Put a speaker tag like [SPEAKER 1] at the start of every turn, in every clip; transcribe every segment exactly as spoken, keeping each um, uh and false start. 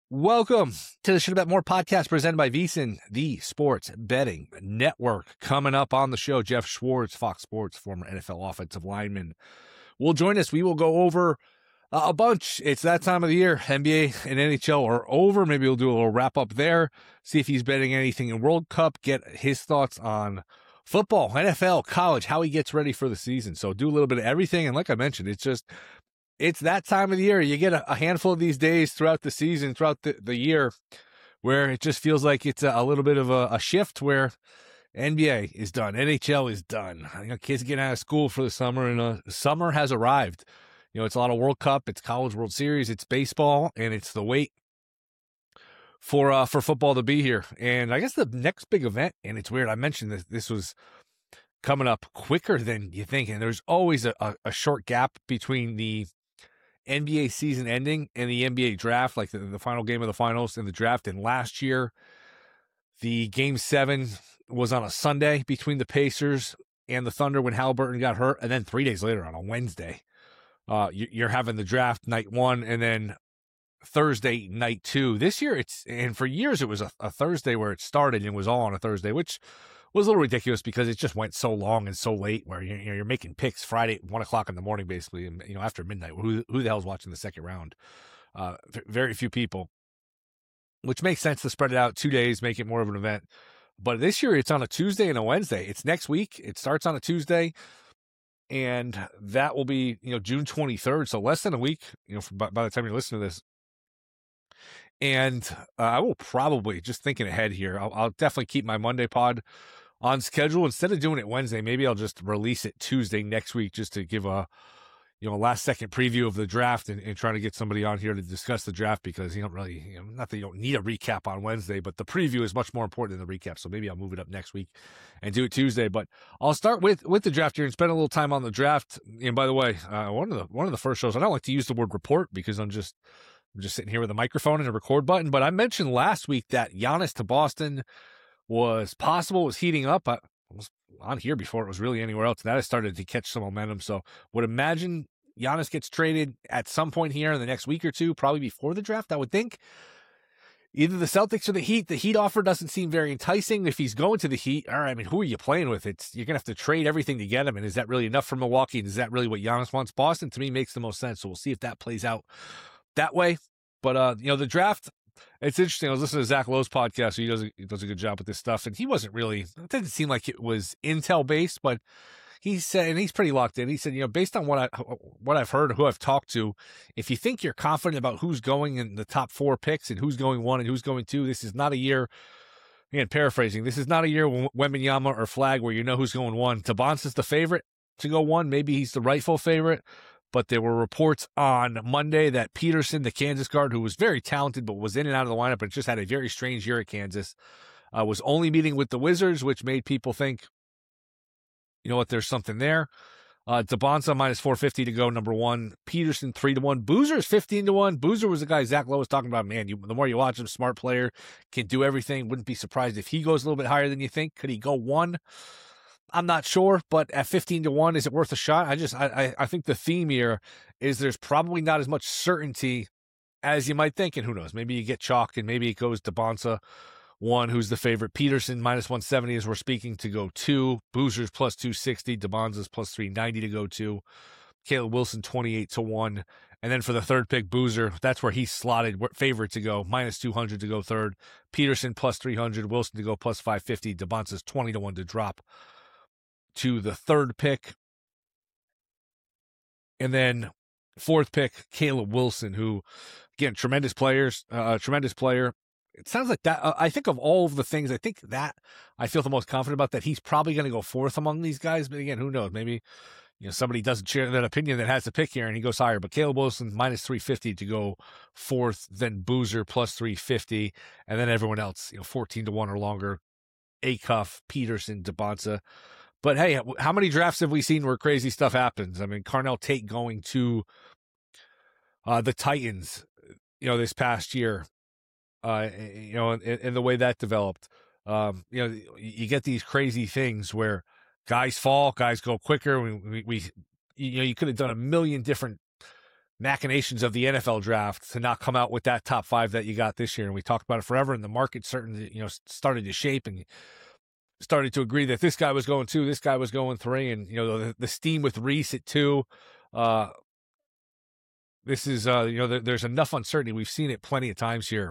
[SPEAKER 1] Welcome to the Should Have Bet More podcast presented by VSiN, the sports betting network. Coming up on the show, Jeff Schwartz, Fox Sports, former N F L offensive lineman, will join us. We will go over uh, a bunch. It's that time of the year. N B A and N H L are over. Maybe we'll do a little wrap up there, see if he's betting anything in World Cup, get his thoughts on football, N F L, college, how he gets ready for the season. So do a little bit of everything. And like I mentioned, it's just... It's that time of the year. You get a, a handful of these days throughout the season, throughout the, the year, where it just feels like it's a, a little bit of a, a shift where N B A is done. N H L is done. You know, kids getting out of school for the summer, and uh, summer has arrived. You know, it's a lot of World Cup, it's College World Series, it's baseball, and it's the wait for uh, for football to be here. And I guess the next big event, and it's weird, I mentioned this, this was coming up quicker than you think, and there's always a, a, a short gap between the N B A season ending and the N B A draft, like the, the final game of the finals and the draft. And last year, the game seven was on a Sunday between the Pacers and the Thunder when Halliburton got hurt. And then three days later on a Wednesday, uh, you're having the draft night one and then Thursday night two. This year it's, and for years it was a, a Thursday where it started and it was all on a Thursday, which was a little ridiculous because it just went so long and so late where you're, you're making picks Friday at one o'clock in the morning, basically, and, you know, after midnight. Who, who the hell's watching the second round? Uh, very few people, which makes sense to spread it out two days, make it more of an event. But this year it's on a Tuesday and a Wednesday. It's next week. It starts on a Tuesday, and that will be, you know, June twenty-third. So less than a week, you know, by, by the time you listen to this. And uh, I will probably, just thinking ahead here, I'll, I'll definitely keep my Monday pod on schedule. Instead of doing it Wednesday, maybe I'll just release it Tuesday next week just to give a, you know, last second preview of the draft and, and trying to get somebody on here to discuss the draft because you don't really, you know, not that you don't need a recap on Wednesday, but the preview is much more important than the recap. So maybe I'll move it up next week and do it Tuesday. But I'll start with, with the draft here and spend a little time on the draft. And by the way, uh, one of the, one of the first shows, I don't like to use the word report because I'm just, I'm just sitting here with a microphone and a record button, but I mentioned last week that Giannis to Boston was possible, was heating up. I was on here before it was really anywhere else. That has started to catch some momentum. So would imagine Giannis gets traded at some point here in the next week or two, probably before the draft, I would think. Either the Celtics or the Heat. The Heat offer doesn't seem very enticing. If he's going to the Heat, all right, I mean, who are you playing with? It's you're going to have to trade everything to get him. And is that really enough for Milwaukee? And is that really what Giannis wants? Boston, to me, makes the most sense. So we'll see if that plays out that way. But, uh, you know, the draft, it's interesting. I was listening to Zach Lowe's podcast. So he does, a, he does a good job with this stuff. And he wasn't really, it didn't seem like it was Intel based, but he said, and he's pretty locked in. He said, you know, based on what I, what I've heard, who I've talked to, if you think you're confident about who's going in the top four picks and who's going one and who's going two, this is not a year, again, paraphrasing, this is not a year when Wembanyama or Flag where you know who's going one. Tabans is the favorite to go one. Maybe he's the rightful favorite. But there were reports on Monday that Peterson, the Kansas guard, who was very talented but was in and out of the lineup and just had a very strange year at Kansas, uh, was only meeting with the Wizards, which made people think, you know what, there's something there. Uh, Tabonsa minus four fifty to go, number one. Peterson three to one. Boozer's fifteen to one. Boozer was the guy Zach Lowe was talking about. Man, you, the more you watch him, smart player, can do everything. Wouldn't be surprised if he goes a little bit higher than you think. Could he go one? I'm not sure, but at fifteen to one, is it worth a shot? I just, I, I think the theme here is there's probably not as much certainty as you might think. And who knows, maybe you get chalk and maybe it goes to Bonsa one, who's the favorite. Peterson minus one seventy as we're speaking to go two. Boozer's plus two sixty. DeBonza's plus three ninety to go two. Caleb Wilson twenty-eight to one. And then for the third pick, Boozer, that's where he's slotted favorite to go, minus two hundred to go third. Peterson plus three hundred. Wilson to go plus five fifty. DeBonza's twenty to one to drop to the third pick. And then fourth pick, Caleb Wilson, who, again, tremendous players, uh, tremendous player. It sounds like that. Uh, I think of all of the things, I think that I feel the most confident about that he's probably going to go fourth among these guys. But again, who knows? Maybe, you know, somebody doesn't share that opinion that has to pick here and he goes higher. But Caleb Wilson minus three fifty to go fourth, then Boozer plus three fifty, and then everyone else, you know, fourteen to one or longer. Acuff, Peterson, DeBonsa. But hey, how many drafts have we seen where crazy stuff happens? I mean, Carnell Tate going to uh, the Titans, you know, this past year, uh, you know, and, and the way that developed. Um, you know, you get these crazy things where guys fall, guys go quicker. We, we, we you know, you could have done a million different machinations of the N F L draft to not come out with that top five that you got this year. And we talked about it forever, and the market certainly, you know, started to shape and started to agree that this guy was going two, this guy was going three, and, you know, the, the steam with Reese at two. Uh, this is, uh, you know, there, there's enough uncertainty. We've seen it plenty of times here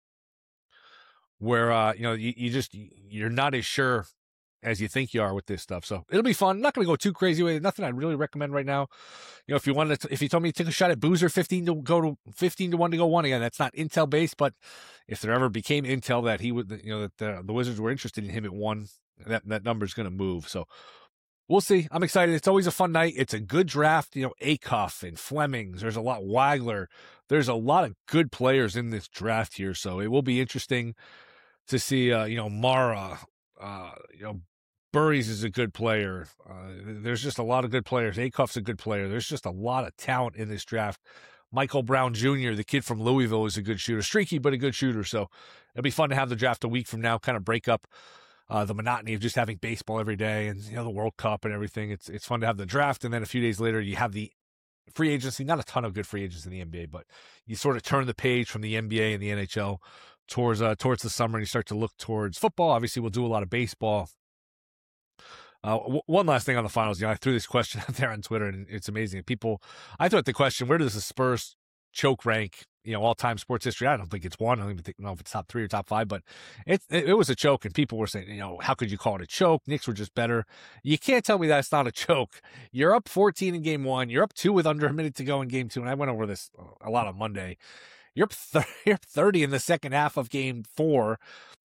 [SPEAKER 1] where, uh, you know, you, you just, you're not as sure as you think you are with this stuff. So it'll be fun. I'm not going to go too crazy with it. Nothing I'd really recommend right now. You know, if you wanted to, if you told me to take a shot at Boozer, fifteen to go to fifteen to one to go one again, that's not Intel based, but if there ever became Intel that he would, you know, that the, the Wizards were interested in him at one, that, that number is going to move. So we'll see. I'm excited. It's always a fun night. It's a good draft. You know, Acuff and Flemings. There's a lot. Wagler. There's a lot of good players in this draft here. So it will be interesting to see, uh, you know, Mara, uh, you know, Burries is a good player. Uh, there's just a lot of good players. Acuff's a good player. There's just a lot of talent in this draft. Michael Brown Junior, the kid from Louisville, is a good shooter. Streaky, but a good shooter. So it'll be fun to have the draft a week from now, kind of break up uh, the monotony of just having baseball every day and, you know, the World Cup and everything. It's it's fun to have the draft, and then a few days later you have the free agency. Not a ton of good free agents in the N B A, but you sort of turn the page from the N B A and the N H L towards uh, towards the summer, and you start to look towards football. Obviously, we'll do a lot of baseball. Uh, w- one last thing on the finals. You know, I threw this question out there on Twitter, and it's amazing. People, I thought the question, where does the Spurs choke rank, you know, all-time sports history? I don't think it's one. I don't even think, know if it's top three or top five, but it, it, it was a choke, and people were saying, you know, how could you call it a choke? Knicks were just better. You can't tell me that's not a choke. You're up fourteen in game one. You're up two with under a minute to go in game two, and I went over this a lot on Monday. You're up, th- you're up thirty in the second half of game four.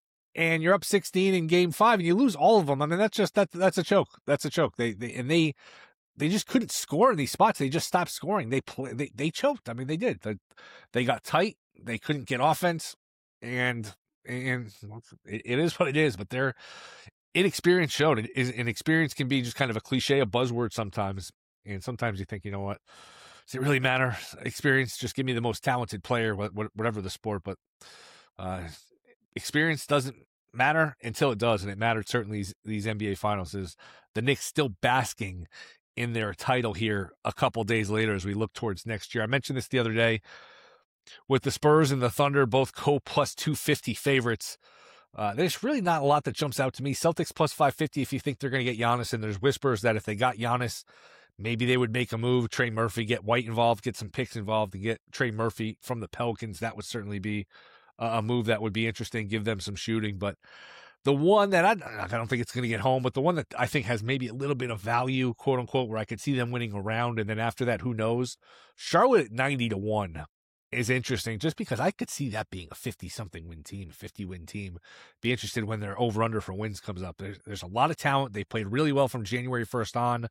[SPEAKER 1] And you're up sixteen in game five, and you lose all of them. I mean, that's just that that's a choke. That's a choke. They they and they they just couldn't score in these spots. They just stopped scoring. They play, they they choked. I mean, they did. They, they got tight. They couldn't get offense, and and it, it is what it is. But their inexperience showed. It is, and experience can be just kind of a cliche, a buzzword sometimes. And sometimes you think, you know what? Does it really matter? Experience. Just give me the most talented player, whatever the sport. But uh, experience doesn't matter until it does, and it mattered certainly these, these N B A Finals. Is the Knicks still basking in their title here a couple days later as we look towards next year? I mentioned this the other day with the Spurs and the Thunder, both co plus two fifty favorites. Uh, there's really not a lot that jumps out to me. Celtics plus five fifty if you think they're going to get Giannis, and there's whispers that if they got Giannis, maybe they would make a move, Trey Murphy, get White involved, get some picks involved to get Trey Murphy from the Pelicans. That would certainly be a move that would be interesting, give them some shooting. But the one that I, I don't think it's going to get home, but the one that I think has maybe a little bit of value, quote unquote, where I could see them winning a round, and then after that, who knows? Charlotte at ninety to one is interesting, just because I could see that being a fifty-something win team, fifty-win team. Be interested when their over-under for wins comes up. There's, there's a lot of talent. They played really well from January first on.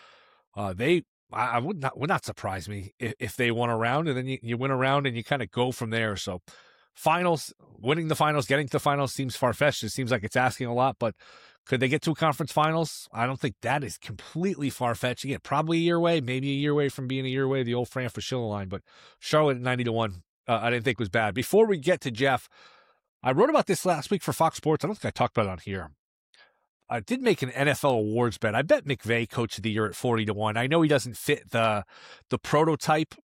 [SPEAKER 1] Uh, they, I, I would not would not surprise me if, if they won a round, and then you, you win a round and you kind of go from there. So finals, winning the finals, getting to the finals seems far-fetched. It seems like it's asking a lot, but could they get to a conference finals? I don't think that is completely far-fetched. Again, probably a year away, maybe a year away from being a year away, the old Fran Fraschilla line, but Charlotte at ninety to one, uh, I didn't think was bad. Before we get to Jeff, I wrote about this last week for Fox Sports. I don't think I talked about it on here. I did make an N F L awards bet. I bet McVay coach of the year at forty to one. I know he doesn't fit the the prototype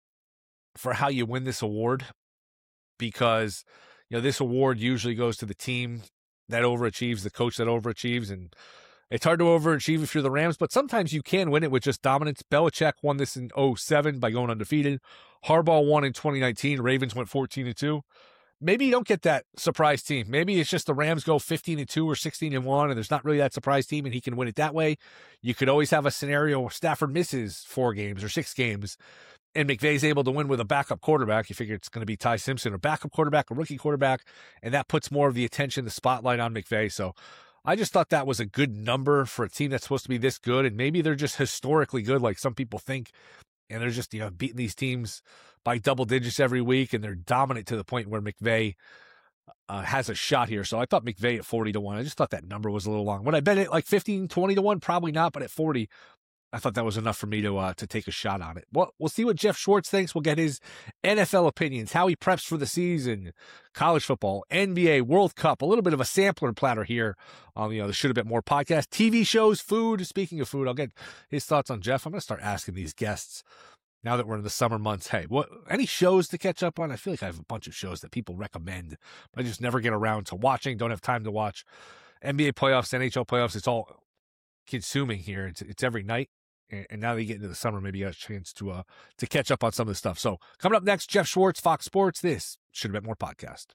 [SPEAKER 1] for how you win this award, because, you know, this award usually goes to the team that overachieves, the coach that overachieves, and it's hard to overachieve if you're the Rams, but sometimes you can win it with just dominance. Belichick won this in oh seven by going undefeated. Harbaugh won in twenty nineteen. Ravens went fourteen to two. Maybe you don't get that surprise team. Maybe it's just the Rams go fifteen and two or sixteen and one, and there's not really that surprise team, and he can win it that way. You could always have a scenario where Stafford misses four games or six games, and McVay's able to win with a backup quarterback. You figure it's going to be Ty Simpson, a backup quarterback, a rookie quarterback, and that puts more of the attention, the spotlight on McVay. So I just thought that was a good number for a team that's supposed to be this good, and maybe they're just historically good like some people think, and they're just, you know, beating these teams by double digits every week, and they're dominant to the point where McVay uh, has a shot here. So I thought McVay at forty to one. I just thought that number was a little long. Would I bet it like fifteen, twenty to one? Probably not, but at forty, I thought that was enough for me to uh, to take a shot on it. Well, we'll see what Jeff Schwartz thinks. We'll get his N F L opinions, how he preps for the season, college football, N B A, World Cup, a little bit of a sampler platter here on, you know, the Should Have Been More podcast, T V shows, food. Speaking of food, I'll get his thoughts on Jeff. I'm going to start asking these guests now that we're in the summer months, hey, what any shows to catch up on? I feel like I have a bunch of shows that people recommend, but I just never get around to watching. Don't have time to watch N B A playoffs, N H L playoffs. It's all consuming here. It's it's every night, and, and now that you get into the summer, maybe you got a chance to uh to catch up on some of this stuff. So coming up next, Jeff Schwartz, Fox Sports. This Should Have Been More podcast.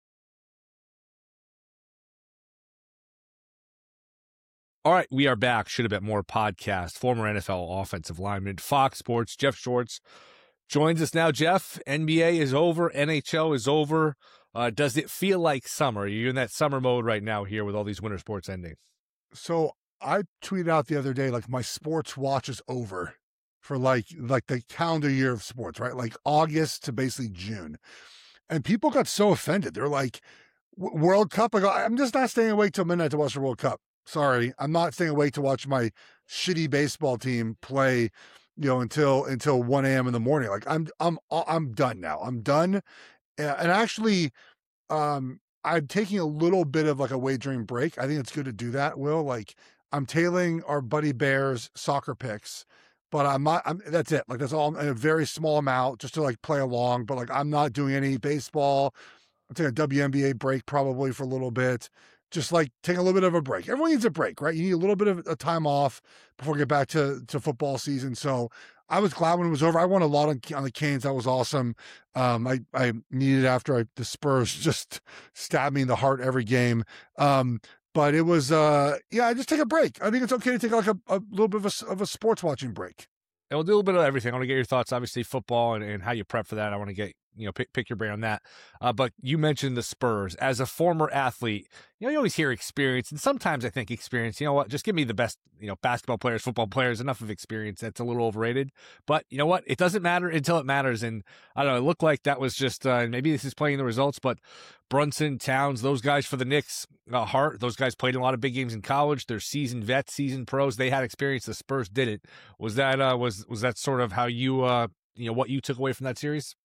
[SPEAKER 1] All right, we are back. Should Have Been More podcast. Former N F L offensive lineman, Fox Sports, Jeff Schwartz joins us now. Jeff, N B A is over. N H L is over. Uh, does it feel like summer? Are you in that summer mode right now here with all these winter sports ending?
[SPEAKER 2] So I tweeted out the other day, like, my sports watch is over for like like the calendar year of sports, right? Like August to basically June. And people got so offended. They're like, World Cup? I go, I'm just not staying awake till midnight to watch the World Cup. Sorry, I'm not staying awake to watch my shitty baseball team play, you know, until until one a.m. in the morning. Like I'm I'm I'm done now. I'm done. And actually, um, I'm taking a little bit of like a wagering break. I think it's good to do that, Will. Like I'm tailing our buddy Bears soccer picks, but I'm not, I'm, that's it. Like that's all in a very small amount just to like play along. But like I'm not doing any baseball. I'm taking a W N B A break probably for a little bit. Just like take a little bit of a break. Everyone needs a break, right? You need a little bit of a time off before we get back to, to football season. So I was glad when it was over. I won a lot on, on the Canes. That was awesome. Um, I, I needed after I, the Spurs just stabbed me in the heart every game. Um, but it was, uh, yeah, I just take a break. I think it's okay to take like a, a little bit of a, of a sports watching break.
[SPEAKER 1] And we'll do a little bit of everything. I want to get your thoughts, obviously, football and, and how you prep for that. I want to get, you know, pick, pick your brain on that. Uh, but you mentioned the Spurs. As a former athlete, you know, you always hear experience. And sometimes I think experience, you know what, just give me the best, you know, basketball players, football players, enough of experience. That's a little overrated. But you know what? It doesn't matter until it matters. And I don't know, it looked like that was just, uh, maybe this is playing the results, but Brunson, Towns, those guys for the Knicks, uh, Hart, those guys played in a lot of big games in college. They're seasoned vets, seasoned pros. They had experience. The Spurs didn't. Was that, uh, was, was that sort of how you, uh, you know, what you took away from that series?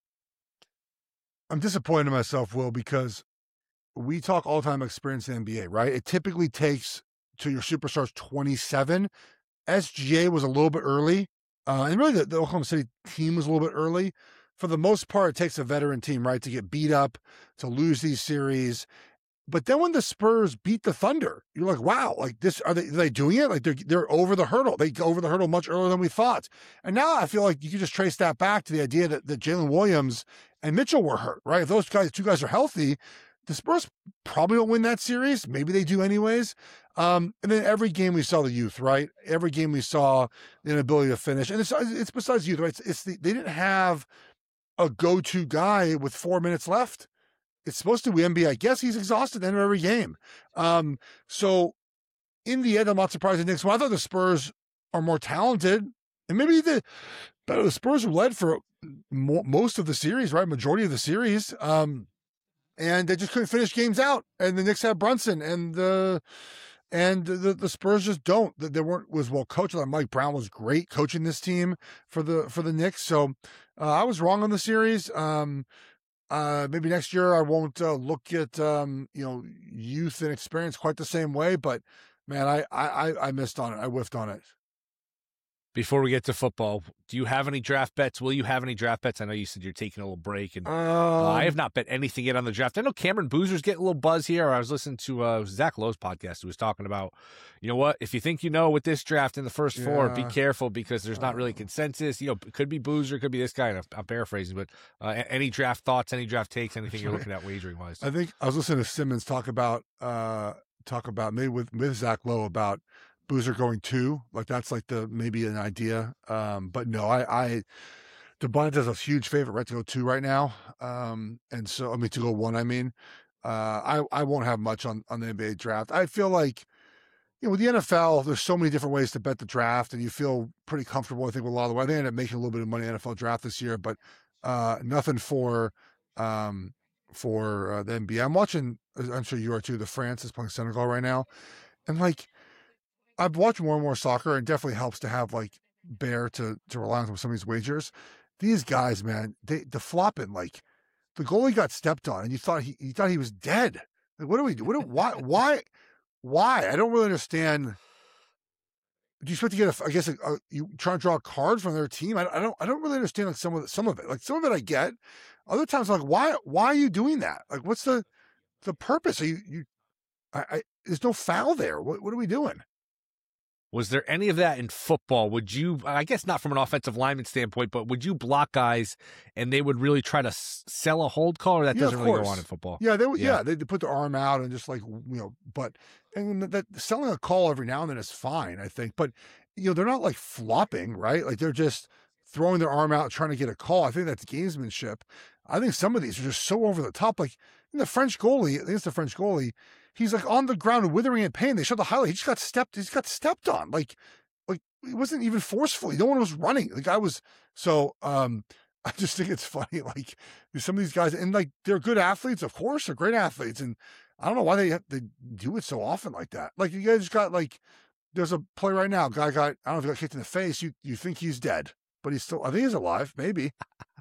[SPEAKER 2] I'm disappointed in myself, Will, because we talk all the time about experience in the N B A, right? It typically takes to your superstars twenty-seven. S G A was a little bit early. Uh, and really the, the Oklahoma City team was a little bit early. For the most part, it takes a veteran team, right, to get beat up, to lose these series. But then when the Spurs beat the Thunder, you're like, wow, like this, are they, are they doing it? Like they're, they're over the hurdle. They go over the hurdle much earlier than we thought. And now I feel like you can just trace that back to the idea that, that Jalen Williams and Mitchell were hurt, right? If those guys, two guys are healthy, the Spurs probably don't win that series. Maybe they do anyways. Um, and then every game we saw the youth, right? Every game we saw the inability to finish. And it's, it's besides youth, right? It's, it's the, they didn't have a go-to guy with four minutes left. It's supposed to be N B A. I guess he's exhausted at the end of every game. Um, so in the end, I'm not surprised at Knicks. Well, I thought the Spurs are more talented, and maybe the better. The Spurs were led for mo- most of the series, right? Majority of the series, um, and they just couldn't finish games out. And the Knicks had Brunson, and the and the, the Spurs just don't. They weren't was well coached. Like Mike Brown was great coaching this team for the for the Knicks. So uh, I was wrong on the series. Um, Uh, maybe next year I won't uh, look at, um, you know, youth and experience quite the same way, but man, I, I, I missed on it. I whiffed on it.
[SPEAKER 1] Before we get to football, do you have any draft bets? Will you have any draft bets? I know you said you're taking a little break, and
[SPEAKER 2] Um,
[SPEAKER 1] uh, I have not bet anything yet on the draft. I know Cameron Boozer's getting a little buzz here. I was listening to uh, Zach Lowe's podcast who was talking about, you know what, if you think you know with this draft in the first four, be
[SPEAKER 2] Yeah.
[SPEAKER 1] careful because there's not really
[SPEAKER 2] Uh,
[SPEAKER 1] consensus. You know, it could be Boozer, it could be this guy, and I'm, I'm paraphrasing, but uh, a- any draft thoughts, any draft takes, anything you're looking at wagering-wise?
[SPEAKER 2] I think I was listening to Simmons talk about, uh, talk about maybe with, with Zach Lowe about Boozer going two. Like that's like the, maybe an idea. Um, but no, I, I, DeBunt is a huge favorite, right, to go two right now. Um, and so, I mean, to go one, I mean, uh, I, I won't have much on, on the N B A draft. I feel like, you know, with the N F L, there's so many different ways to bet the draft, and you feel pretty comfortable, I think, with a lot of the way. I think I ended up making a little bit of money in the N F L draft this year, but uh, nothing for um, for uh, the N B A. I'm watching, I'm sure you are too, the France is playing Senegal right now. And like, I've watched more and more soccer, and it definitely helps to have like Bear to, to rely on some of these wagers. These guys, man, they, the flopping, like the goalie got stepped on and you thought he, you thought he was dead. Like, what do we do? What do, why, why, why? I don't really understand do you expect to get a, I guess, a, a, you try to draw a card from their team? I, I don't, I don't really understand like some of the, some of it. Like some of it I get. Other times, like why, why are you doing that? Like, what's the, the purpose? Are you, you, I, I there's no foul there. What, what are we doing?
[SPEAKER 1] Was there any of that in football? Would you, I guess not from an offensive lineman standpoint, but would you block guys and they would really try to s- sell a hold call, or that
[SPEAKER 2] Yeah,
[SPEAKER 1] doesn't
[SPEAKER 2] of
[SPEAKER 1] really go
[SPEAKER 2] course.
[SPEAKER 1] on in football?
[SPEAKER 2] Yeah, they would.
[SPEAKER 1] Yeah.
[SPEAKER 2] Yeah, they they put their arm out and just like you know, but and that selling a call every now and then is fine, I think. But you know, they're not like flopping, right? Like they're just throwing their arm out trying to get a call. I think that's gamesmanship. I think some of these are just so over the top. Like the French goalie, I think it's the French goalie. He's like on the ground withering in pain. They showed the highlight. He just got stepped. He's got stepped on. Like. Like it wasn't even forcefully. No one was running. The guy was so. Um, I just think it's funny. Like some of these guys, and like they're good athletes, of course, they're great athletes, and I don't know why they have, they do it so often like that. Like you guys got like, there's a play right now. Guy got I don't know if he got kicked in the face. You you think he's dead, but he's still. I think he's alive. Maybe.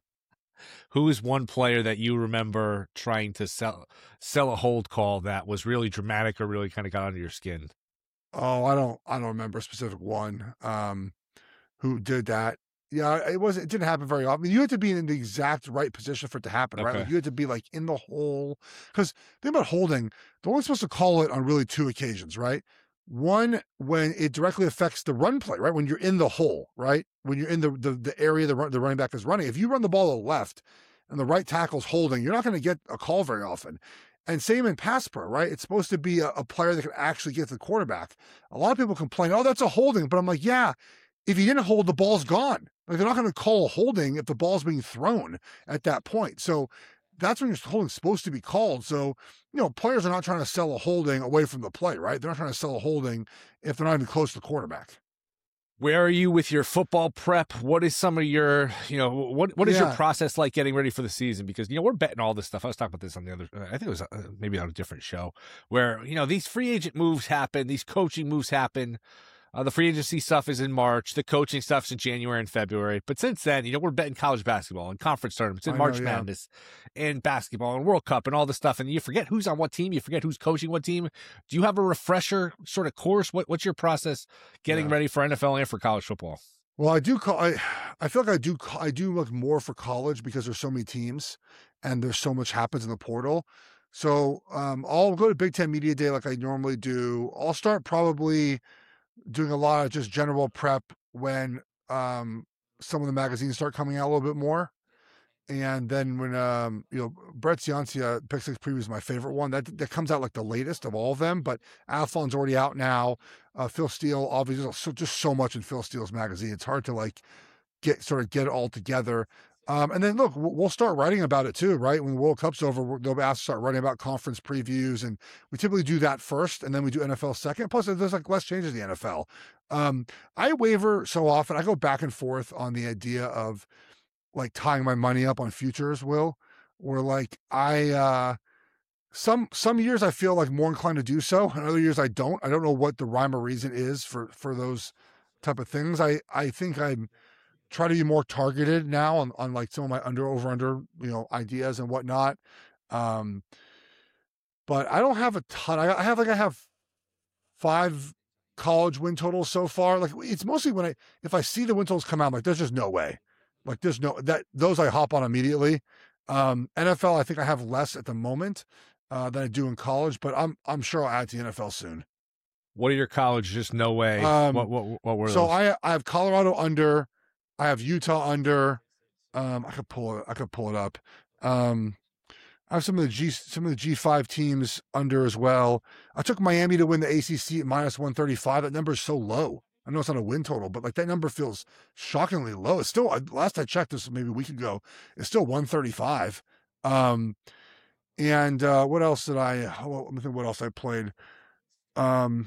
[SPEAKER 1] Who is one player that you remember trying to sell sell a hold call that was really dramatic or really kind of got under your skin?
[SPEAKER 2] Oh, I don't, I don't remember a specific one um, who did that. Yeah, it wasn't. It didn't happen very often. You had to be in the exact right position for it to happen, right?
[SPEAKER 1] Okay.
[SPEAKER 2] Like you had to be like in the hole. Because think about holding. They're only supposed to call it on really two occasions, right? One when it directly affects the run play, right? When you're in the hole, right? When you're in the the, the area the run, the running back is running. If you run the ball to the left and the right tackle's holding, you're not going to get a call very often. And same in pass pro, right? It's supposed to be a, a player that can actually get to the quarterback. A lot of people complain, oh, that's a holding. But I'm like, yeah, if you didn't hold, the ball's gone. Like they're not going to call a holding if the ball's being thrown at that point. So that's when your holding's supposed to be called. So, you know, players are not trying to sell a holding away from the play, right? They're not trying to sell a holding if they're not even close to the quarterback.
[SPEAKER 1] Where are you with your football prep? What is some of your, you know, what what is
[SPEAKER 2] Yeah.
[SPEAKER 1] your process like getting ready for the season? Because, you know, we're betting all this stuff. I was talking about this on the other, I think it was uh, maybe on a different show where, you know, these free agent moves happen, these coaching moves happen. Uh, the free agency stuff is in March. The coaching stuff's in January and February. But since then, you know, we're betting college basketball and conference tournaments and
[SPEAKER 2] I know,
[SPEAKER 1] March
[SPEAKER 2] yeah.
[SPEAKER 1] Madness and basketball and World Cup and all this stuff. And you forget who's on what team. You forget who's coaching what team. Do you have a refresher sort of course? What, what's your process getting
[SPEAKER 2] Yeah.
[SPEAKER 1] ready for N F L and for college football?
[SPEAKER 2] Well, I do call. I, I feel like I do. I do look more for college because there's so many teams, and there's so much happens in the portal. So um, I'll go to Big Ten Media Day like I normally do. I'll start probably doing a lot of just general prep when um, some of the magazines start coming out a little bit more. And then when um, you know, Brett Ciancia Pick Six Preview is my favorite one. That that comes out like the latest of all of them. But Athlon's already out now. Uh, Phil Steele, obviously, there's so, just so much in Phil Steele's magazine. It's hard to like get sort of get it all together. Um, and then look, we'll start writing about it too, right? When the World Cup's over, they'll be asked to start writing about conference previews, and we typically do that first, and then we do N F L second. Plus, there's like less changes in the N F L. Um, I waver so often. I go back and forth on the idea of like tying my money up on futures, Will, or like I, uh, some, some years I feel like more inclined to do so, and other years I don't. I don't know what the rhyme or reason is for, for those type of things. I, I think I'm try to be more targeted now on, on like some of my under, over, under, you know, ideas and whatnot. Um, but I don't have a ton. I, I have like, I have five college win totals so far. Like it's mostly when I, if I see the win totals come out, I'm like, there's just no way. Like there's no, that those I hop on immediately. Um, N F L, I think I have less at the moment uh, than I do in college, but I'm, I'm sure I'll add to the N F L soon.
[SPEAKER 1] What are your college? Just no way.
[SPEAKER 2] Um,
[SPEAKER 1] what, what, what were
[SPEAKER 2] so
[SPEAKER 1] those?
[SPEAKER 2] I, I have Colorado under, I have Utah under. Um, I could pull it. I could pull it up. Um, I have some of the G, some of the G five teams under as well. I took Miami to win the A C C at minus one thirty-five. That number is so low. I know it's not a win total, but like that number feels shockingly low. It's still, last I checked this maybe a week ago, it's still one thirty-five. Um, and uh, what else did I? Oh, let me think. What else I played? Um,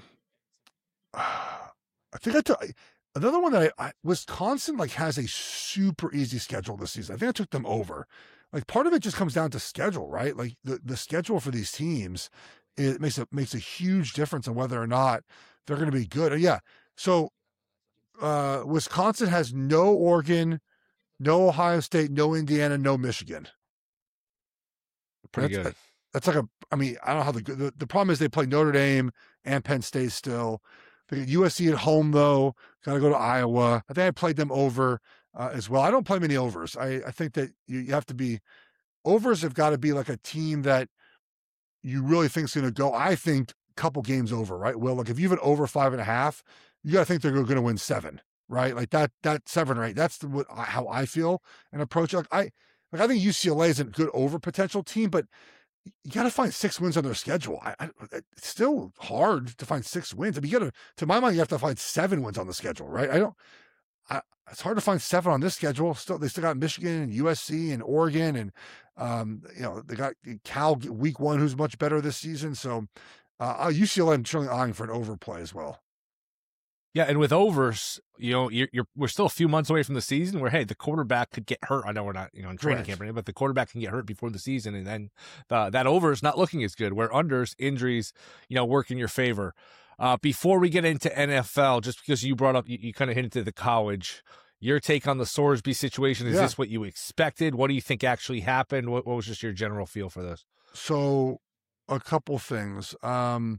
[SPEAKER 2] I think I took. Another one that I, I Wisconsin like has a super easy schedule this season. I think I took them over. Like part of it just comes down to schedule, right? Like the, the schedule for these teams, it makes a makes a huge difference on whether or not they're going to be good. Yeah. So uh, Wisconsin has no Oregon, no Ohio State, no Indiana, no Michigan.
[SPEAKER 1] Pretty
[SPEAKER 2] that's,
[SPEAKER 1] good.
[SPEAKER 2] That's like a. I mean, I don't know how the the, the problem is they play Notre Dame and Penn State still. They got U S C at home, though. Got to go to Iowa. I think I played them over uh, as well. I don't play many overs. I, I think that you, you have to be, overs have got to be like a team that you really think is going to go, I think, a couple games over, right? Well, like if you have an over five and a half, you got to think they're going to win seven, right? Like that, that seven or eight. That's the, what, how I feel and approach it. Like I, like I think U C L A is a good over potential team, but you got to find six wins on their schedule. I, I, it's still hard to find six wins. I mean, you got to, to my mind, you have to find seven wins on the schedule, right? I don't, I, it's hard to find seven on this schedule. Still, they still got Michigan and U S C and Oregon, and um, you know they got Cal week one, who's much better this season. So uh, U C L A, I'm certainly eyeing for an overplay as well.
[SPEAKER 1] Yeah, and with overs, you know, you're, you're we're still a few months away from the season where, hey, the quarterback could get hurt. I know we're not, you know, in training camp, but the quarterback can get hurt before the season, and then the, that over is not looking as good. Where unders, injuries, you know, work in your favor. Uh, before we get into N F L, just because you brought up, you, you kind of hinted to the college, your take on the Sorsby situation, is yeah. this what you expected? What do you think actually happened? What, what was just your general feel for this?
[SPEAKER 2] So a couple things. Um,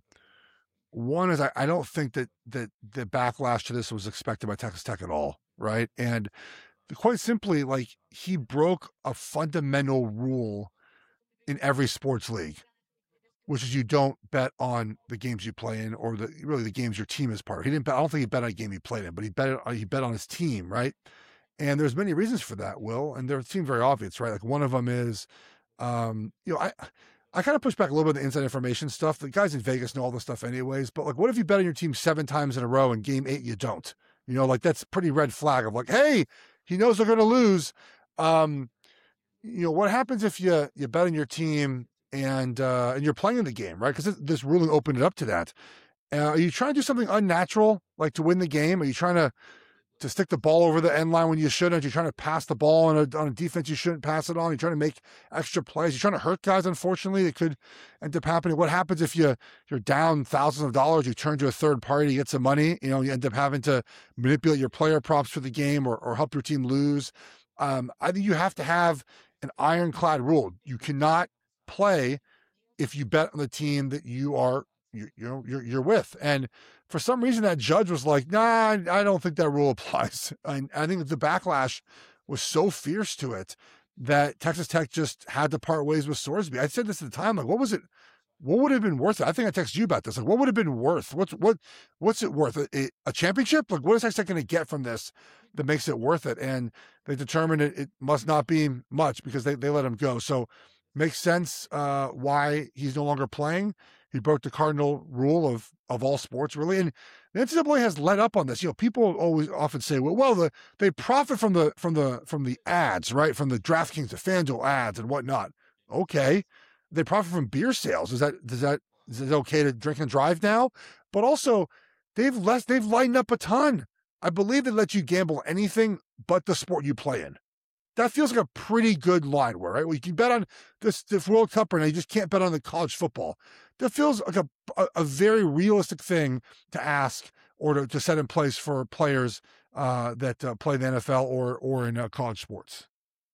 [SPEAKER 2] One is I, I don't think that, that the backlash to this was expected by Texas Tech at all, right? And quite simply, like, he broke a fundamental rule in every sports league, which is you don't bet on the games you play in, or the really the games your team is part of. He didn't bet, I don't think he bet on a game he played in, but he bet he bet on his team, right? And there's many reasons for that, Will, and they seem very obvious, right? Like one of them is, um, you know, I. I kind of push back a little bit on the inside information stuff. The guys in Vegas know all this stuff anyways, but like, what if you bet on your team seven times in a row and game eight you don't? You know, like that's a pretty red flag of like, hey, he knows they're going to lose. Um, you know, what happens if you you bet on your team and uh, and you're playing in the game, right? Because this, this ruling opened it up to that. Uh, are you trying to do something unnatural, like to win the game? Are you trying to to stick the ball over the end line when you shouldn't? You're trying to pass the ball on a, on a defense you shouldn't pass it on. You're trying to make extra plays. You're trying to hurt guys, unfortunately. It could end up happening. What happens if you, you're down thousands of dollars, you turn to a third party to get some money, you know, you end up having to manipulate your player props for the game or, or help your team lose. Um, I think you have to have an ironclad rule. You cannot play if you bet on the team that you are you, you know, you're, you're with. And for some reason, that judge was like, nah, I don't think that rule applies. And I think that the backlash was so fierce to it that Texas Tech just had to part ways with Sorsby. I said this at the time, like, what was it? What would have been worth it? I think I texted you about this. Like, what would have been worth? What's what? What's it worth? A, a championship? Like, what is Texas Tech going to get from this that makes it worth it? And they determined it, it must not be much because they, they let him go. So makes sense uh, why he's no longer playing. He broke the cardinal rule of of all sports, really. And the N C double A has let up on this. You know, people always often say, well, well, the they profit from the from the from the ads, right? From the DraftKings, the FanDuel ads and whatnot. Okay. They profit from beer sales. Is that does that is it okay to drink and drive now? But also, they've less they've lightened up a ton. I believe they let you gamble anything but the sport you play in. That feels like a pretty good line, where right? Well, you can bet on this, this World Cup right now. You just can't bet on the college football. That feels like a a, a very realistic thing to ask or to, to set in place for players uh, that uh, play the N F L or or in uh, college sports.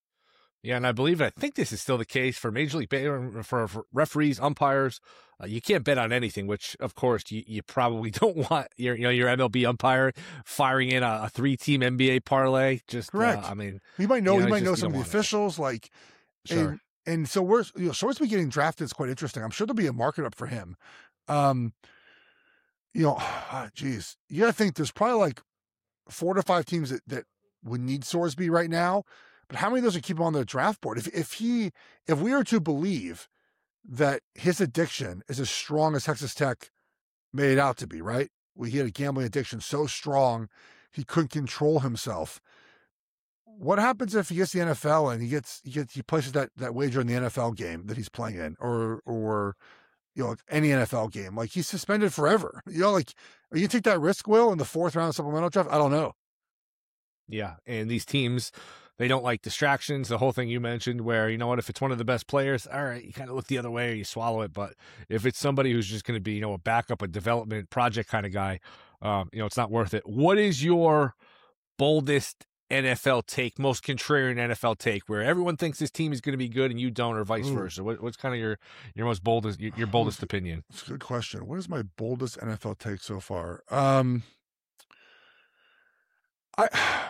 [SPEAKER 1] Yeah, and I believe, I think this is still the case for Major League Baseball, for, for referees, umpires. Uh, you can't bet on anything, which, of course, you, you probably don't want your, you know, your M L B umpire firing in a, a three-team N B A parlay. Just correct. Uh, I mean,
[SPEAKER 2] you might know, you, know, you might know
[SPEAKER 1] just,
[SPEAKER 2] some of the officials, it. like, sure. And, and so we're, you know, Sorsby getting drafted is quite interesting. I'm sure there'll be a market up for him. Um, you know, geez, you gotta think there's probably like four to five teams that, that would need Sorsby right now. But how many of those would keep him on the draft board? If if he if we are to believe that his addiction is as strong as Texas Tech made it out to be, right? We had a gambling addiction so strong he couldn't control himself. What happens if he gets the N F L and he gets he gets he places that that wager in the N F L game that he's playing in, or or you know, like any N F L game? Like, he's suspended forever. You know, like, are you take that risk, Will, in the fourth round of supplemental draft? I don't know.
[SPEAKER 1] Yeah, and these teams, they don't like distractions. The whole thing you mentioned where, you know what, if it's one of the best players, all right, you kind of look the other way or you swallow it. But if it's somebody who's just going to be, you know, a backup, a development project kind of guy, um, you know, it's not worth it. What is your boldest N F L take, most contrarian N F L take, where everyone thinks this team is going to be good and you don't, or vice
[SPEAKER 2] Ooh.
[SPEAKER 1] versa? What, what's kind of your your most boldest your, your boldest opinion?
[SPEAKER 2] That's a good question. What is my boldest N F L take so far? Um, I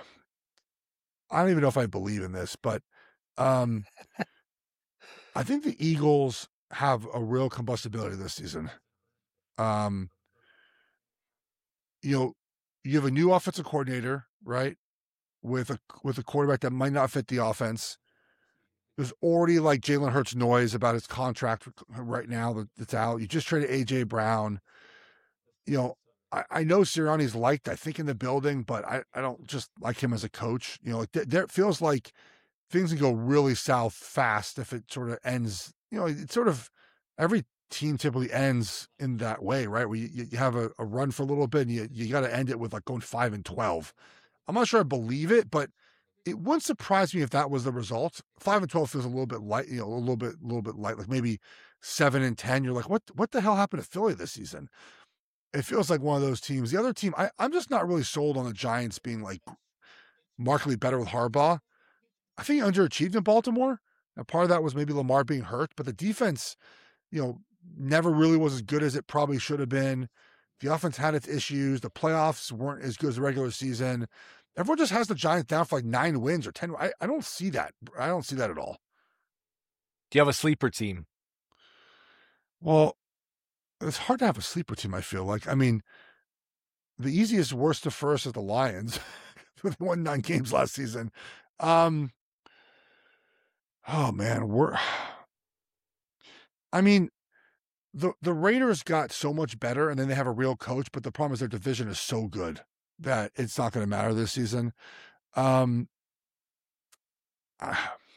[SPEAKER 2] I don't even know if I believe in this, but um, I think the Eagles have a real combustibility this season. Um, you know, you have a new offensive coordinator, right? With a with a quarterback that might not fit the offense. There's already like Jalen Hurts noise about his contract right now that's out. You just traded A J Brown. You know, I, I know Sirianni's liked, I think, in the building, but I, I don't just like him as a coach. You know, like th- there it feels like things can go really south fast if it sort of ends. You know, it sort of every team typically ends in that way, right? Where you, you have a, a run for a little bit and you, you got to end it with like going five and twelve. I'm not sure I believe it, but it wouldn't surprise me if that was the result. Five and twelve feels a little bit light, you know, a little bit, a little bit light, like maybe seven and ten. You're like, what, what the hell happened to Philly this season? It feels like one of those teams. The other team, I, I'm just not really sold on the Giants being like markedly better with Harbaugh. I think he underachieved in Baltimore. And part of that was maybe Lamar being hurt, but the defense, you know, never really was as good as it probably should have been. The offense had its issues. The playoffs weren't as good as the regular season. Everyone just has the Giants down for like nine wins or ten. I, I don't see that. I don't see that at all.
[SPEAKER 1] Do you have a sleeper team?
[SPEAKER 2] Well, it's hard to have a sleeper team, I feel like. I mean, the easiest worst to first is the Lions. They won nine games last season. Um, oh, man. We're. I mean, the, the Raiders got so much better, and then they have a real coach, but the problem is their division is so good that it's not going to matter this season. Um, uh,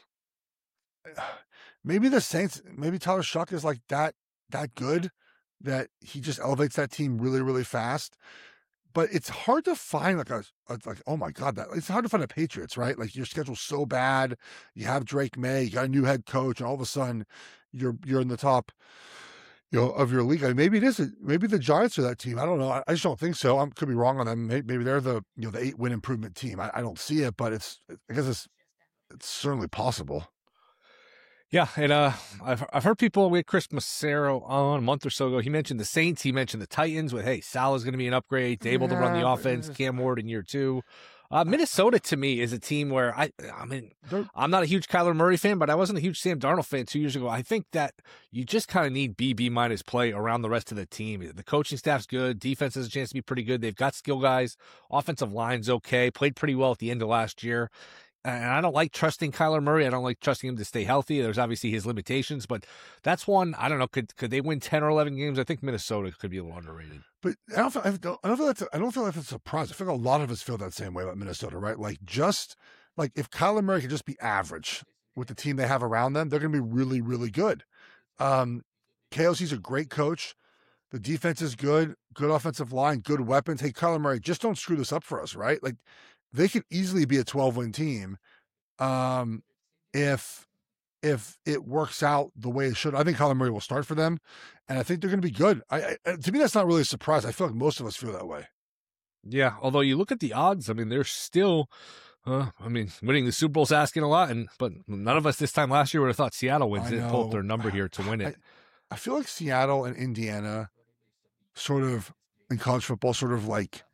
[SPEAKER 2] maybe the Saints, maybe Tyler Shuck is like that, that good that he just elevates that team really, really fast. But it's hard to find like a, a like, oh my God, that it's hard to find a Patriots, right? Like your schedule's so bad. You have Drake May, you got a new head coach, and all of a sudden you're, you're in the top, you know, of your league. I mean, maybe it is. Maybe the Giants are that team. I don't know. I, I just don't think so. I could be wrong on them. Maybe, maybe they're the you know the eight win improvement team. I, I don't see it, but it's I guess it's it's certainly possible.
[SPEAKER 1] Yeah, and uh, I've I've heard people with Chris Massaro on a month or so ago. He mentioned the Saints. He mentioned the Titans. With hey, Salah's going to be an upgrade, able yeah, to run the offense. Cam Ward in year two. Uh, Minnesota to me is a team where I, I mean, I'm not a huge Kyler Murray fan, but I wasn't a huge Sam Darnold fan two years ago. I think that you just kind of need B, B minus play around the rest of the team. The coaching staff's good. Defense has a chance to be pretty good. They've got skill guys. Offensive line's okay. Played pretty well at the end of last year. And I don't like trusting Kyler Murray. I don't like trusting him to stay healthy. There's obviously his limitations, but that's one. I don't know. Could could they win ten or eleven games? I think Minnesota could be a little underrated.
[SPEAKER 2] But I don't feel, I don't, I don't feel that's a, I don't feel like it's a surprise. I feel like a lot of us feel that same way about Minnesota, right? Like just like if Kyler Murray could just be average with the team they have around them, they're going to be really, really good. Um, K O C's a great coach. The defense is good, good offensive line, good weapons. Hey, Kyler Murray, just don't screw this up for us, right? Like they could easily be a twelve win team. Um, if, if it works out the way it should. I think Kyler Murray will start for them, and I think they're going to be good. I, I, to me, that's not really a surprise. I feel like most of us feel that way.
[SPEAKER 1] Yeah, although you look at the odds, I mean, they're still, uh, I mean, winning the Super Bowl's asking a lot, and but none of us this time last year would have thought Seattle wins it, pulled their number here to win it.
[SPEAKER 2] I, I feel like Seattle and Indiana sort of, in college football, sort of like,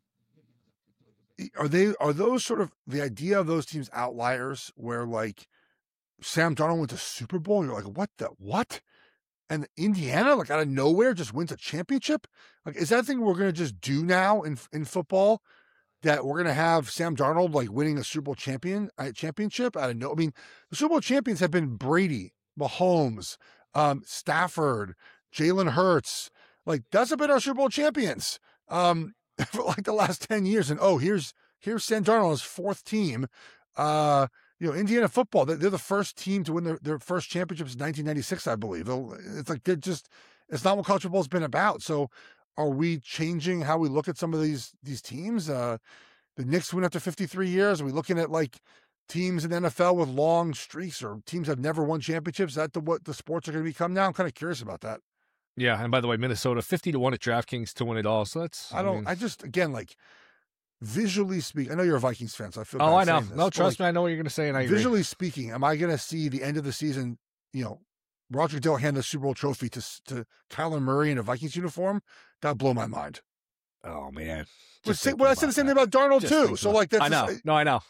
[SPEAKER 2] are they, are those sort of, the idea of those teams outliers where like, Sam Darnold went to Super Bowl, and you're like, what the, what? And Indiana, like out of nowhere, just wins a championship? Like, is that a thing we're going to just do now in in football? That we're going to have Sam Darnold, like, winning a Super Bowl champion, uh, championship out of no, I mean, the Super Bowl champions have been Brady, Mahomes, um, Stafford, Jalen Hurts. Like, that's been our Super Bowl champions um, for like the last ten years. And, oh, here's, here's Sam Darnold's fourth team. Uh, You know, Indiana football, they're the first team to win their, their first championships in nineteen ninety-six, I believe. It's like they're just, it's not what college football has been about. So are we changing how we look at some of these these teams? Uh, the Knicks win after fifty-three years. Are we looking at like teams in the N F L with long streaks or teams that have never won championships? Is that the, what the sports are going to become now? I'm kind of curious about that.
[SPEAKER 1] Yeah, and by the way, Minnesota, fifty to one at DraftKings to win it all. So that's,
[SPEAKER 2] I don't, I, mean, I just, again, like, visually speaking, I know you're a Vikings fan, so I feel
[SPEAKER 1] Oh,
[SPEAKER 2] bad
[SPEAKER 1] I know.
[SPEAKER 2] saying this,
[SPEAKER 1] No,
[SPEAKER 2] but,
[SPEAKER 1] trust
[SPEAKER 2] like,
[SPEAKER 1] me, I know what you're going to say, and I agree.
[SPEAKER 2] visually speaking, am I going to see the end of the season, you know, Roger Goodell hand the Super Bowl trophy to to Kyler Murray in a Vikings uniform? That'd blow my mind.
[SPEAKER 1] Oh man,
[SPEAKER 2] But
[SPEAKER 1] Just
[SPEAKER 2] say,
[SPEAKER 1] thinking
[SPEAKER 2] well, I said the
[SPEAKER 1] about
[SPEAKER 2] same
[SPEAKER 1] that.
[SPEAKER 2] thing about Darnold
[SPEAKER 1] Just
[SPEAKER 2] too.
[SPEAKER 1] thinking
[SPEAKER 2] So
[SPEAKER 1] about-
[SPEAKER 2] like that's
[SPEAKER 1] I know.
[SPEAKER 2] just-
[SPEAKER 1] No, I know.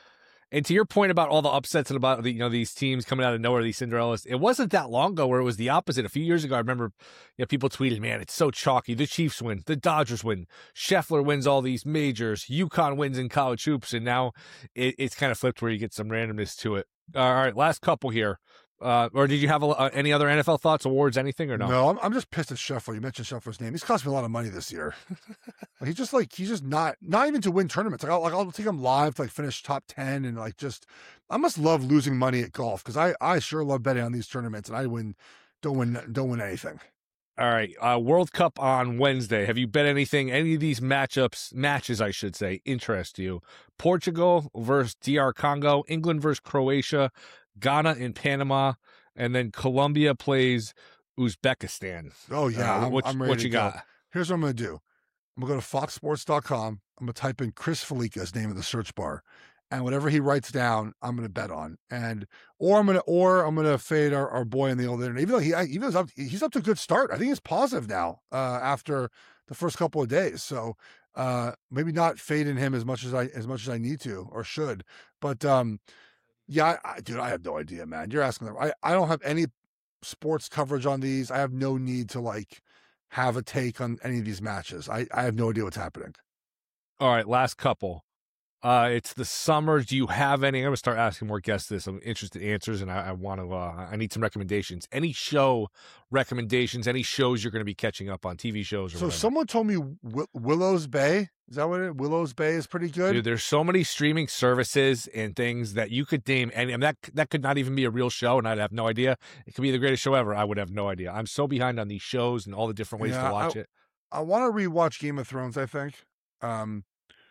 [SPEAKER 1] And to your point about all the upsets and about the, you know, these teams coming out of nowhere, these Cinderellas, it wasn't that long ago where it was the opposite. A few years ago, I remember, you know, people tweeted, "Man, it's so chalky. The Chiefs win, the Dodgers win, Scheffler wins all these majors, UConn wins in college hoops," and now it, it's kind of flipped where you get some randomness to it. All right, last couple here. Uh, or did you have a, uh, any other N F L thoughts, awards, anything, or no?
[SPEAKER 2] No, I'm, I'm just pissed at Scheffler. You mentioned Scheffler's name. He's cost me a lot of money this year. Like, he's just like he's just not not even to win tournaments. Like I'll, like I'll take him live to like finish top ten and like just I must love losing money at golf because I I sure love betting on these tournaments and I win don't win don't win anything.
[SPEAKER 1] All right, uh, World Cup on Wednesday. Have you bet anything? Any of these matchups, matches, I should say, interest you? Portugal versus D R Congo, England versus Croatia, Ghana and Panama, and then Colombia plays Uzbekistan.
[SPEAKER 2] Oh yeah,
[SPEAKER 1] Uh,
[SPEAKER 2] I'm,
[SPEAKER 1] what,
[SPEAKER 2] I'm ready
[SPEAKER 1] what
[SPEAKER 2] to
[SPEAKER 1] you
[SPEAKER 2] go.
[SPEAKER 1] got?
[SPEAKER 2] Here's what I'm gonna do. I'm gonna go to fox sports dot com. I'm gonna type in Chris Felica's name in the search bar, and whatever he writes down, I'm gonna bet on. And or I'm gonna or I'm gonna fade our, our boy in the old internet. Even though he even though he's up, he's up to a good start. I think he's positive now uh, after the first couple of days. So uh, maybe not fading him as much as I as much as I need to or should. But um, yeah, I, I, dude, I have no idea, man. You're asking them. I I don't have any sports coverage on these. I have no need to like have a take on any of these matches. I, I have no idea what's happening.
[SPEAKER 1] All right, last couple. Uh, it's the summer. Do you have any? I'm gonna start asking more guests this. I'm interested in answers, and I, I want to. Uh, I need some recommendations. Any show recommendations? Any shows you're going to be catching up on? T V shows or
[SPEAKER 2] So
[SPEAKER 1] whatever.
[SPEAKER 2] someone told me Will- Willow's Bay. Is that what it? Willow's Bay is pretty good.
[SPEAKER 1] Dude, there's so many streaming services and things that you could name, and, and that that could not even be a real show, and I'd have no idea. It could be the greatest show ever. I would have no idea. I'm so behind on these shows and all the different ways
[SPEAKER 2] Yeah,
[SPEAKER 1] to watch it.
[SPEAKER 2] I want to rewatch Game of Thrones. I think. Um,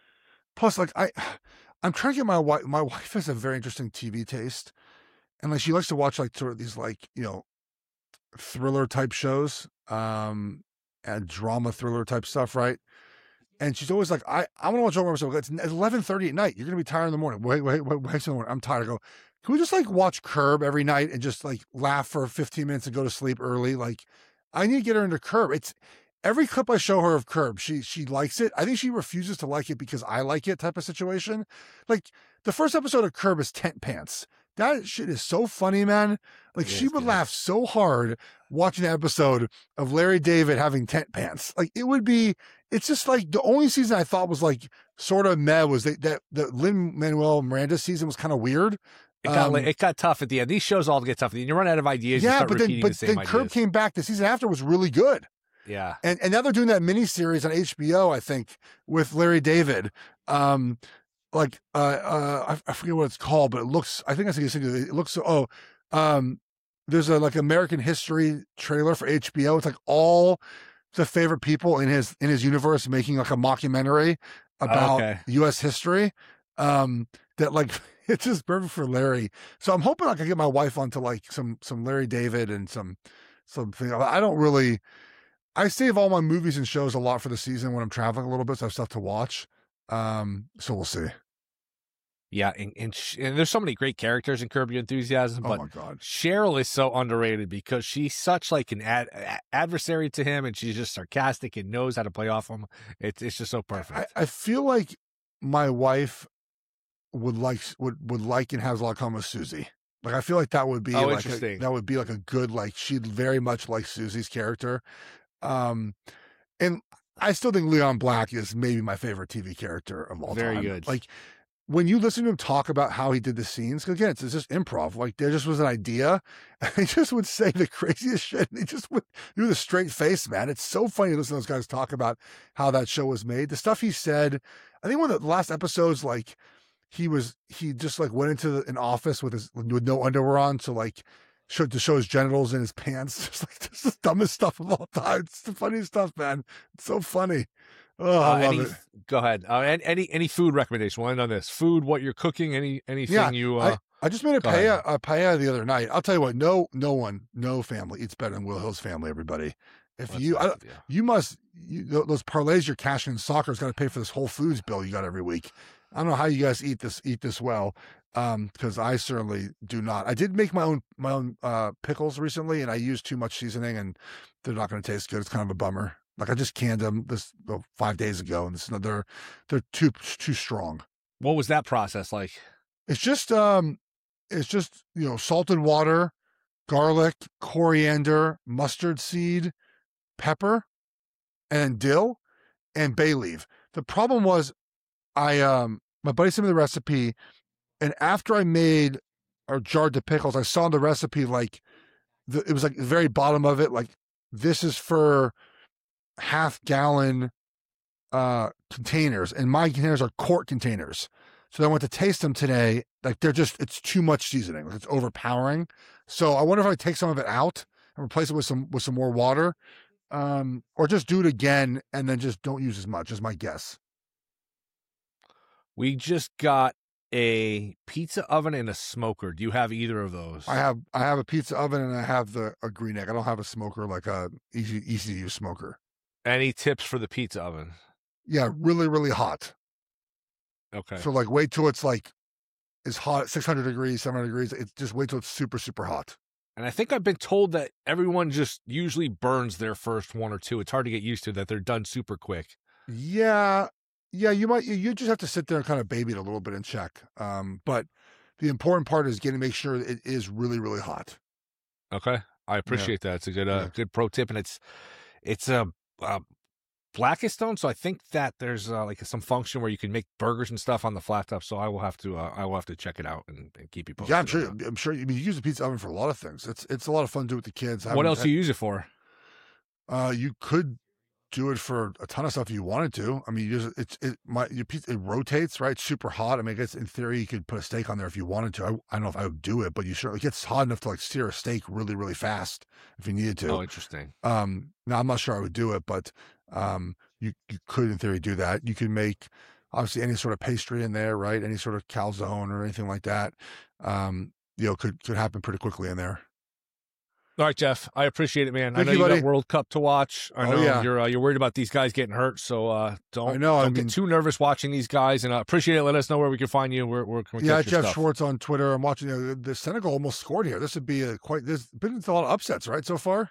[SPEAKER 2] plus, like I, I'm trying to get my wife. My wife has a very interesting T V taste, and like she likes to watch like sort of these like you know, thriller type shows, um, and drama thriller type stuff, right? And she's always like, I, I want to watch over myself. It's eleven thirty at night. You're gonna be tired in the morning. Wait, wait, wait, wait in the morning. I'm tired. I go, can we just like watch Curb every night and just like laugh for fifteen minutes and go to sleep early? Like, I need to get her into Curb. It's every clip I show her of Curb, she she likes it. I think she refuses to like it because I like it type of situation. Like the first episode of Curb is Tent Pants. That shit is so funny, man. Like
[SPEAKER 1] It
[SPEAKER 2] she
[SPEAKER 1] is
[SPEAKER 2] would
[SPEAKER 1] good.
[SPEAKER 2] laugh so hard watching the episode of Larry David having tent pants. Like it would be, it's just like the only season I thought was like sort of meh was that, that the Lin-Manuel Miranda season was kind of weird.
[SPEAKER 1] It got
[SPEAKER 2] Um,
[SPEAKER 1] li- it got tough at the end. These shows all get tough at the end. You run out of ideas. you
[SPEAKER 2] yeah,
[SPEAKER 1] start
[SPEAKER 2] but then
[SPEAKER 1] repeating
[SPEAKER 2] but
[SPEAKER 1] the same
[SPEAKER 2] then Curb
[SPEAKER 1] ideas.
[SPEAKER 2] came back. The season after was really good.
[SPEAKER 1] Yeah,
[SPEAKER 2] And and now they're doing that mini series on H B O, I think, with Larry David. Um, like uh, uh, I, I forget what it's called, but it looks. I think I think it looks. so- Oh, um, there's a like American History trailer for H B O. It's like all the favorite people in his in his universe making like a mockumentary about
[SPEAKER 1] okay.
[SPEAKER 2] U S history. Um, that like it's just perfect for Larry. So I'm hoping I can get my wife onto like some some Larry David and some something. I don't really. I save all my movies and shows a lot for the season when I'm traveling a little bit, so I have stuff to watch. Um, so we'll see.
[SPEAKER 1] Yeah, and and, sh- and there's so many great characters in Curb Your Enthusiasm,
[SPEAKER 2] Oh
[SPEAKER 1] but
[SPEAKER 2] my god.
[SPEAKER 1] Cheryl is so underrated because she's such like an ad- a- adversary to him, and she's just sarcastic and knows how to play off him. It's it's just so perfect.
[SPEAKER 2] I, I feel like my wife would like would would like and has a lot of common with Susie. Like I feel like that would be
[SPEAKER 1] Oh,
[SPEAKER 2] like a,
[SPEAKER 1] interesting.
[SPEAKER 2] that would be like a good like she very much likes Susie's character. Um, and I still think Leon Black is maybe my favorite T V character of all
[SPEAKER 1] Very
[SPEAKER 2] time.
[SPEAKER 1] good.
[SPEAKER 2] Like when you listen to him talk about how he did the scenes, 'cause again, it's, it's just improv. Like there just was an idea, and he just would say the craziest shit. And he just would do the straight face, man. It's so funny to listen to those guys talk about how that show was made. The stuff he said, I think one of the last episodes, like he was, he just like went into the, an office with his with no underwear on, so like show to show his genitals in his pants. Just like this is the dumbest stuff of all time. It's the funniest stuff, man. It's so funny. Oh,
[SPEAKER 1] Uh,
[SPEAKER 2] I love
[SPEAKER 1] any,
[SPEAKER 2] it.
[SPEAKER 1] Go ahead. Uh, and any any food recommendation? We'll end on this. Food, what you're cooking, any anything
[SPEAKER 2] Yeah,
[SPEAKER 1] you. Uh,
[SPEAKER 2] I just made a
[SPEAKER 1] go ahead.
[SPEAKER 2] paella, a paella the other night. I'll tell you what, no, no one, no family eats better than Will Hill's family, everybody. If
[SPEAKER 1] That's
[SPEAKER 2] you,
[SPEAKER 1] nice
[SPEAKER 2] I,
[SPEAKER 1] of you.
[SPEAKER 2] you must, you, those parlays you're cashing in soccer is got to pay for this Whole Foods bill you got every week. I don't know how you guys eat this, eat this well. Um, because I certainly do not. I did make my own, my own, uh, pickles recently, and I used too much seasoning, and they're not going to taste good. It's kind of a bummer. Like I just canned them this well, five days ago, and this, they're, they're too, too strong.
[SPEAKER 1] What was that process like?
[SPEAKER 2] It's just, um, it's just, you know, salted water, garlic, coriander, mustard seed, pepper, and dill, and bay leaf. The problem was I, um, my buddy sent me the recipe, and after I made or jarred the pickles, I saw the recipe, like the, it was like the very bottom of it, like this is for half gallon uh, containers, and my containers are quart containers. So I went to taste them today. Like they're just, it's too much seasoning. Like it's overpowering. So I wonder if I take some of it out and replace it with some, with some more water, um, or just do it again and then just don't use as much, is my guess.
[SPEAKER 1] We just got a pizza oven and a smoker. Do you have either of those?
[SPEAKER 2] I have, I have a pizza oven and I have the, a green egg. I don't have a smoker, like a easy, easy to use smoker.
[SPEAKER 1] Any tips for the pizza oven?
[SPEAKER 2] Yeah. Really, really hot.
[SPEAKER 1] Okay.
[SPEAKER 2] So like wait till it's like, it's hot, six hundred degrees, seven hundred degrees. It's just wait till it's super, super hot.
[SPEAKER 1] And I think I've been told that everyone just usually burns their first one or two. It's hard to get used to that. They're done super quick.
[SPEAKER 2] Yeah. Yeah. You might, you just have to sit there and kind of baby it a little bit and check. Um, but the important part is getting, make sure it is really, really hot.
[SPEAKER 1] Okay. I appreciate yeah. that. It's a good, uh,
[SPEAKER 2] yeah.
[SPEAKER 1] good pro tip. And it's, it's a, uh, Blackistone, so I think that there's uh, like some function where you can make burgers and stuff on the flat top. So I will have to, uh, I will have to check it out and, and keep you posted.
[SPEAKER 2] Yeah, I'm sure. I'm sure you, I mean, you use the pizza oven for a lot of things. It's it's a lot of fun to do with the kids.
[SPEAKER 1] What else
[SPEAKER 2] had,
[SPEAKER 1] do you use it for?
[SPEAKER 2] Uh, you could do it for a ton of stuff if you wanted to. I mean, you use it. It's it my your pizza it rotates, right? It's super hot. I mean, I guess in theory you could put a steak on there if you wanted to. I, I don't know if I would do it, but you certainly it gets hot enough to like sear a steak really really fast if you needed to.
[SPEAKER 1] Oh, interesting.
[SPEAKER 2] Um, now I'm not sure I would do it, but um. You you could, in theory, do that. You can make, obviously, any sort of pastry in there, right? Any sort of calzone or anything like that, um, you know, could could happen pretty quickly in there.
[SPEAKER 1] All right, Jeff. I appreciate it, man.
[SPEAKER 2] Thank
[SPEAKER 1] I know
[SPEAKER 2] you,
[SPEAKER 1] you
[SPEAKER 2] buddy.
[SPEAKER 1] got World Cup to watch. I
[SPEAKER 2] oh,
[SPEAKER 1] know
[SPEAKER 2] yeah.
[SPEAKER 1] you're uh, you're worried about these guys getting hurt, so uh, don't,
[SPEAKER 2] I know,
[SPEAKER 1] don't
[SPEAKER 2] I
[SPEAKER 1] get
[SPEAKER 2] mean,
[SPEAKER 1] too nervous watching these guys. And uh, appreciate it. Let us know where we can find you. Where, where can we
[SPEAKER 2] yeah,
[SPEAKER 1] catch your
[SPEAKER 2] Jeff
[SPEAKER 1] stuff?
[SPEAKER 2] Schwartz on Twitter. I'm watching. You know, the Senegal almost scored here. This would be a quite. There's been a lot of upsets, right, so far.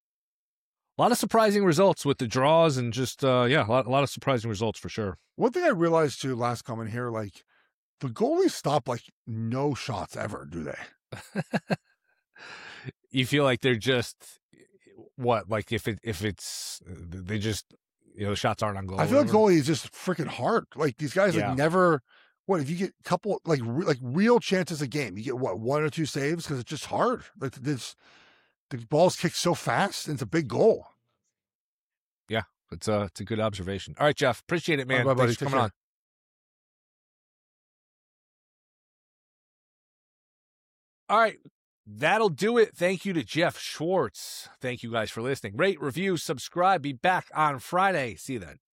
[SPEAKER 1] A lot of surprising results with the draws and just, uh, yeah, a lot, a lot of surprising results for sure.
[SPEAKER 2] One thing I realized too, last comment here, like the goalies stop like no shots ever, do they?
[SPEAKER 1] You feel like they're just, what, like if it if it's, they just, you know, the shots aren't on goal.
[SPEAKER 2] I feel like goalie is just freaking hard. Like these guys
[SPEAKER 1] yeah.
[SPEAKER 2] like never, what, if you get a couple, like re, like real chances a game, you get what, one or two saves because it's just hard. Like this. The ball's kicked so fast, and it's a big goal.
[SPEAKER 1] Yeah, it's a, it's a good observation. All right, Jeff. Appreciate it, man.
[SPEAKER 2] Bye, buddy.
[SPEAKER 1] Thanks for coming on. All right, that'll do it. Thank you to Jeff Schwartz. Thank you guys for listening. Rate, review, subscribe. Be back on Friday. See you then.